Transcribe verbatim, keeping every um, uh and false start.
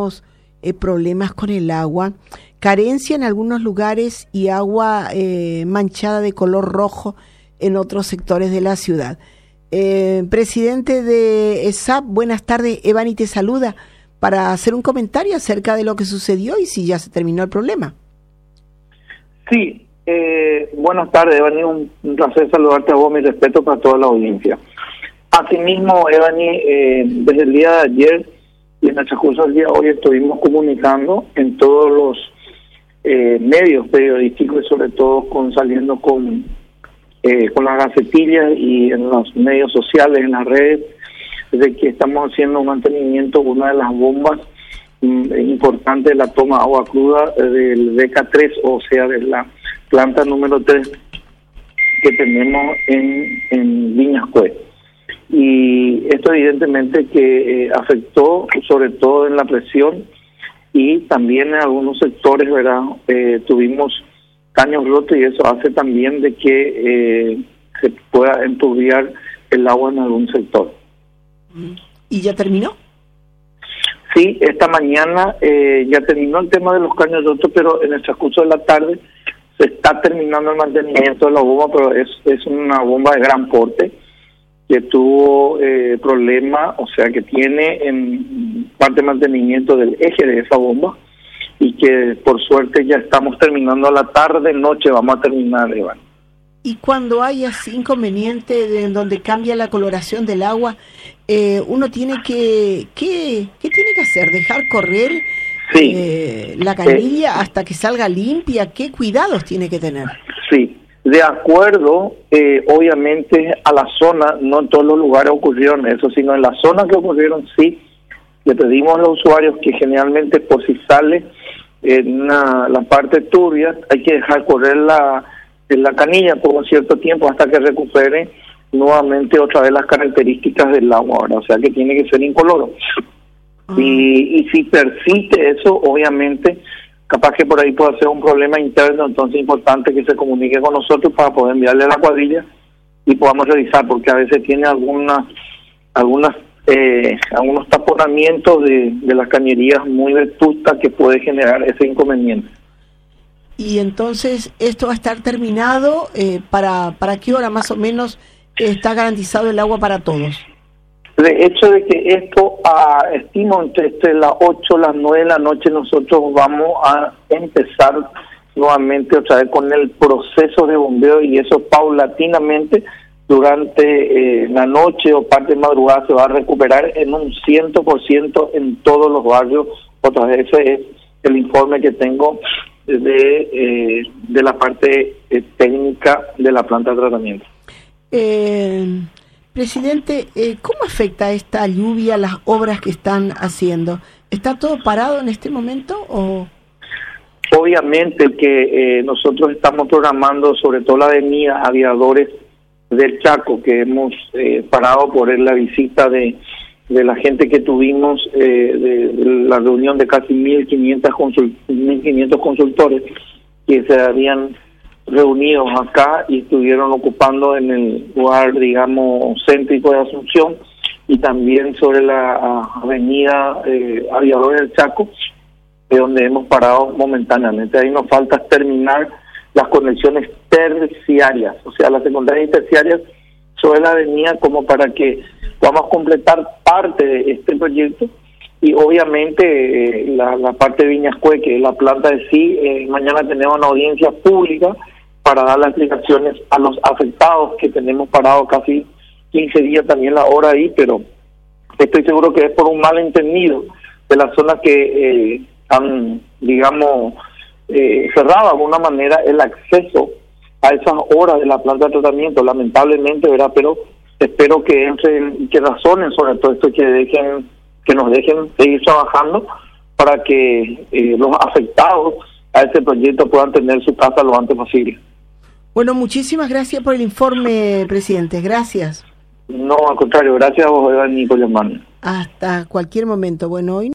tenemos eh, problemas con el agua, carencia en algunos lugares y agua eh, manchada de color rojo en otros sectores de la ciudad. Eh, presidente de E S A P, buenas tardes. Evani te saluda para hacer un comentario acerca de lo que sucedió y si ya se terminó el problema. Sí, eh, buenas tardes, Evani, un, un placer saludarte a vos, mi respeto para toda la audiencia. Asimismo, Evani, eh, desde el día de ayer y en el transcurso del día de hoy estuvimos comunicando en todos los eh, medios periodísticos y sobre todo con saliendo con, eh, con las gacetillas y en los medios sociales, en las redes, de que estamos haciendo un mantenimiento de una de las bombas mm, importantes de la toma de agua cruda eh, del B K tres, o sea, de la planta número tres que tenemos en, en Viñascue. Y esto evidentemente que eh, afectó sobre todo en la presión y también en algunos sectores, ¿verdad? Eh, tuvimos caños rotos y eso hace también de que eh, se pueda enturbiar el agua en algún sector. ¿Y ya terminó? Sí, esta mañana eh, ya terminó el tema de los caños rotos, pero en el transcurso de la tarde se está terminando el mantenimiento de la bomba, pero es, es una bomba de gran porte que tuvo eh, problemas, o sea que tiene en parte de mantenimiento del eje de esa bomba y que por suerte ya estamos terminando a la tarde, noche vamos a terminar, Iván. Y cuando hay así inconveniente en donde cambia la coloración del agua, eh, uno tiene que, ¿qué, qué tiene que hacer? ¿Dejar correr sí. eh, la canilla eh, hasta que salga limpia? ¿Qué cuidados tiene que tener? Sí, de acuerdo, eh, obviamente a la zona, no en todos los lugares ocurrieron eso, sino en las zonas que ocurrieron sí, le pedimos a los usuarios que generalmente por si sale en una, la parte turbia, hay que dejar correr la, la canilla por un cierto tiempo hasta que recupere nuevamente otra vez las características del agua, ¿verdad? O sea que tiene que ser incoloro. Uh-huh. Y, y si persiste eso, obviamente, capaz que por ahí puede ser un problema interno, entonces es importante que se comunique con nosotros para poder enviarle a la cuadrilla y podamos revisar, porque a veces tiene algunas algunas eh, algunos taponamientos de, de las cañerías muy vetustas que puede generar ese inconveniente. Y entonces, ¿esto va a estar terminado? Eh, ¿para, ¿Para qué hora más o menos está garantizado el agua para todos? De hecho de que esto, ah, estimo entre, entre las ocho y las nueve de la noche nosotros vamos a empezar nuevamente otra vez con el proceso de bombeo y eso paulatinamente durante eh, la noche o parte de madrugada se va a recuperar en un cien por ciento en todos los barrios. Otra vez ese es el informe que tengo de, eh, de la parte eh, técnica de la planta de tratamiento. Eh... Presidente, eh, ¿cómo afecta esta lluvia las obras que están haciendo? ¿Está todo parado en este momento o...? Obviamente que eh, nosotros estamos programando sobre todo la avenida Aviadores del Chaco, que hemos eh, parado por la visita de, de la gente que tuvimos, eh, de, de la reunión de casi mil quinientos consult- mil quinientos consultores que se habían reunidos acá y estuvieron ocupando en el lugar, digamos, céntrico de Asunción y también sobre la uh, avenida eh, Aviadores del Chaco, de donde hemos parado momentáneamente. Ahí nos falta terminar las conexiones terciarias, o sea, las secundarias y terciarias sobre la avenida como para que podamos completar parte de este proyecto y obviamente eh, la, la parte de Viñascue, que es la planta de sí, eh, mañana tenemos una audiencia pública para dar las explicaciones a los afectados que tenemos parado casi quince días también la hora ahí, pero estoy seguro que es por un malentendido de las zonas que eh, han, digamos, eh, cerrado de alguna manera el acceso a esas horas de la planta de tratamiento, lamentablemente, ¿verdad? Pero espero que entren y que razonen sobre todo esto, que dejen, que nos dejen seguir trabajando para que eh, los afectados a ese proyecto puedan tener su casa lo antes posible. Bueno, muchísimas gracias por el informe, presidente. Gracias. No, al contrario, gracias a vos, Iván, y por llamarme. Hasta cualquier momento. Bueno, hoy